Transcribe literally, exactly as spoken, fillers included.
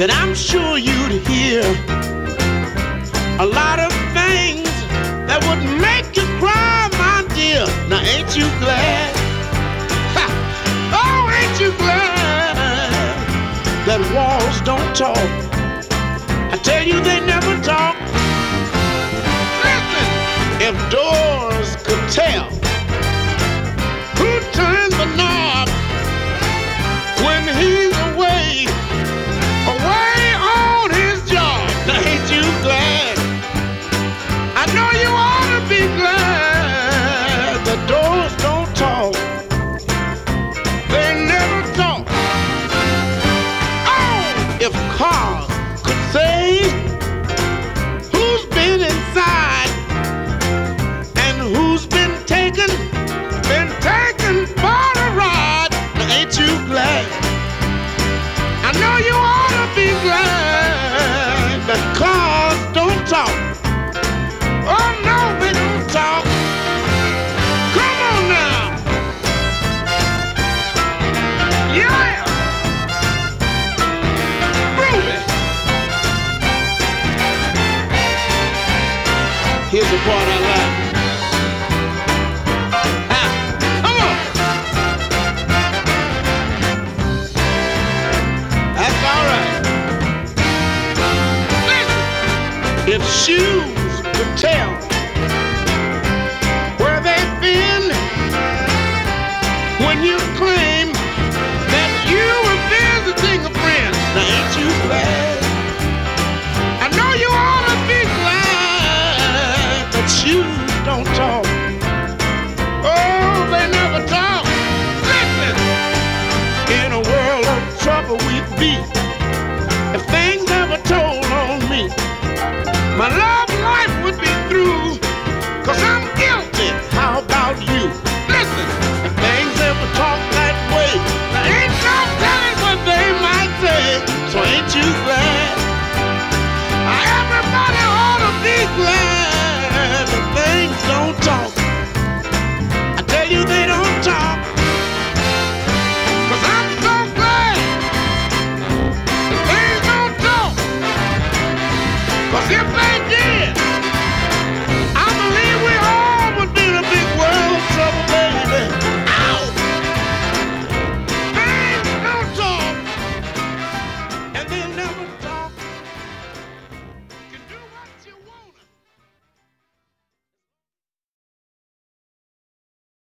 that I'm sure you'd hear a lot of things that would make you cry, my dear. Now ain't you glad? Ha! Oh, ain't you glad that walls don't talk? I tell you they never talk. Listen, if doors could tell who turns the knob when he's away, away on his job. Now ain't you glad? I know you ought to be glad the doors don't talk. They never talk. Oh, if cars could say who's been inside and who's been taken, been taken for a ride. Now ain't you glad? I know you ought to be glad that cars don't talk. Oh no, they don't talk. Come on now. Yeah. Groovy. Here's the part I like. Ah, come on. That's all right. Listen. If shoes could tell where they've been when you claim that you were visiting a friend. Now ain't you glad? I know you ought to be glad that shoes don't talk. Oh, they never talk. Listen, in a world of trouble we'd be if things ever told on me. My love life would be through, cause I'm guilty. How about you? Listen, if things ever talk that way, there ain't no telling what they might say. So ain't you glad? Uh, Everybody ought to be glad that things don't talk. I tell you they don't talk. Cause I'm so glad that things don't talk. Cause if they